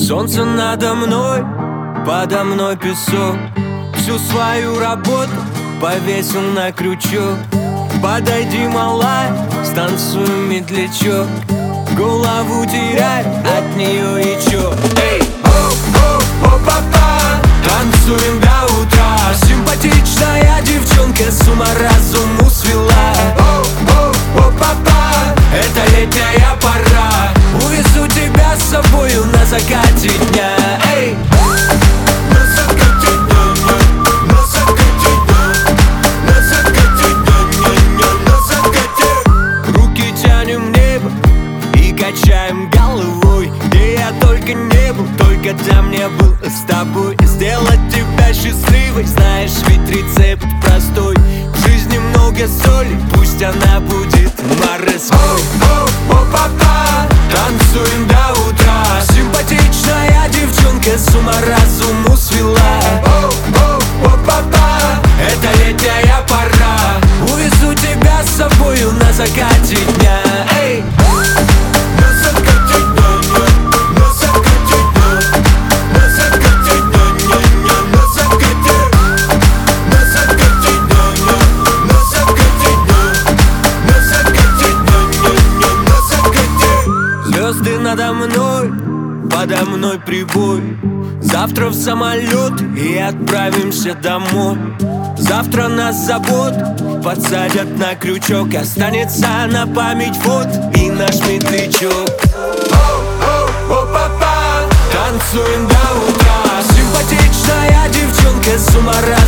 Солнце надо мной, подо мной песок. Всю свою работу повесил на крючок. Подойди, малая, станцуем медлячок. Голову теряй, от нее и чё? Эй, о-о-о-папа, танцуем до утра. Симпатичная девчонка с ума разуму свела. О-о-о-папа, это летняя пора. Увезу тебя с собою на закате дня. Эй, на закате дня, на закате дня, на закате дня, на закате. Руки тянем в небо и качаем головой. Где я только не был, только там не был с тобой. Сделать тебя счастливой, знаешь, ведь рецепт простой. В жизни много соли, пусть она будет морской. О-о-о-папа, танцуем до утра. Симпатичная девчонка с ума разуму свела. О-о-о-папа, это летняя пора. Увезу тебя с собою на закате дня. Эй, на закате дня, на закате дня, на закате дня, на закате, на закате дня, на закате дня, на закате дня, на закате. Звезды надо мной, подо мной прибой. Завтра в самолет и отправимся домой. Завтра нас забот подсадят на крючок. Останется на память вот и наш медлячок. О-о-о-папа, танцуем до утра. Симпатичная девчонка с ума